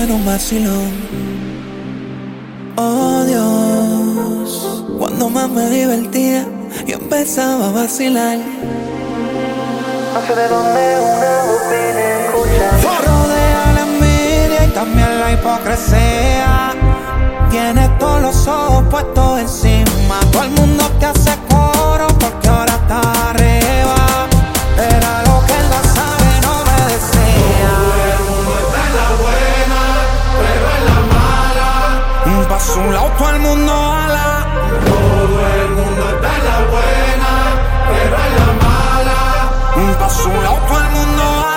en un vacilón. Oh Dios, cuando más me divertía y empezaba a vacilar. No sé de dónde una voz viene escuchar. Te rodea la envidia y también la hipocresía. Tienes todos los ojos puestos encima. Todo el mundo te hace coro porque ahora estás arriba. Era lo que él no sabe, no me desea. Todo el mundo está en la buena, pero en la mala. Pa' su lado todo el mundo ala. Todo el mundo está en la buena, pero en la mala. Pa' su lado todo el mundo ala.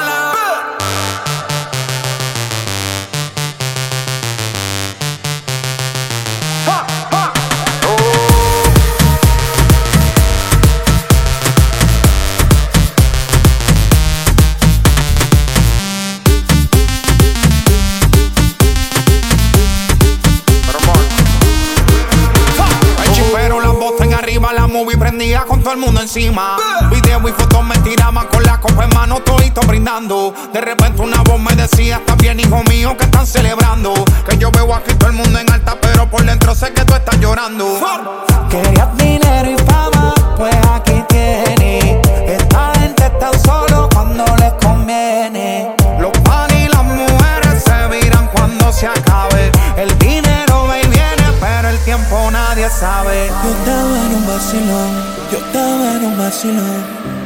La movie prendía con todo el mundo encima. Video y fotos me tiraban con la copa en mano, todito brindando. De repente una voz me decía: está bien, hijo mío, que están celebrando. Que yo veo aquí todo el mundo en alta, pero por dentro sé que tú estás llorando. Querías dinero y fama, pues aquí tienes. Esta gente está solo cuando les conviene. Los pan y las mujeres se viran cuando se acabe. El dinero va y viene, pero el tiempo nadie sabe. Yo estaba en un vacilón, yo estaba en un vacilón.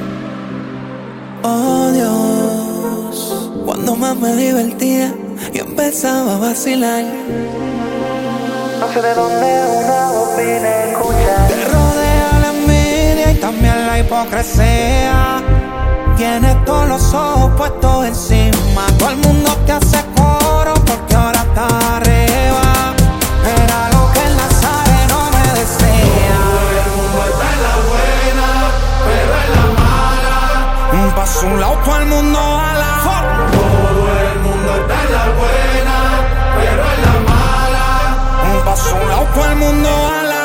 Oh Dios, cuando más me divertía y empezaba a vacilar. No sé de dónde una voz viene escuchar. Te rodea la envidia y también la hipocresía. Tienes todos los ojos puestos encima. Todo el mundo te hace coro porque ahora estás arriba. Era lo que él no sabe, no me desea. Todo el mundo está en la buena, pero en la mala. Pa' su lado todo el mundo ala. Todo el mundo está en la buena, pero en la mala. Pa' su lado todo el mundo ala.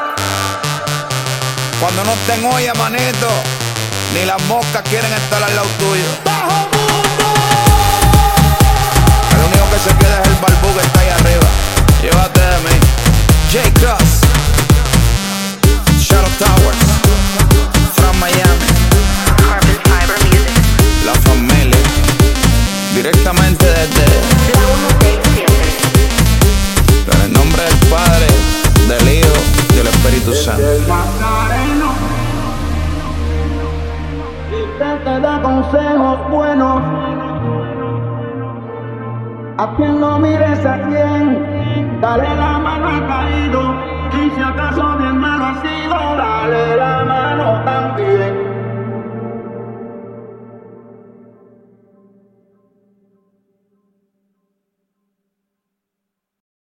Cuando no estén olla, manito, ni las moscas quieren estar al lado tuyo. ¡Bajo mundo! El único que se queda es el barbú que está ahí arriba. Llévate de mí. J-Cross, Shadow Towers, from Miami. Carbon Fiber Music. La familia, directamente desde La 167. en el nombre del Padre, del Hijo y del Espíritu Santo. El Macareno. Y te da consejos buenos. A quien no mires a quien, dale la mano al caído. Y si acaso bien mal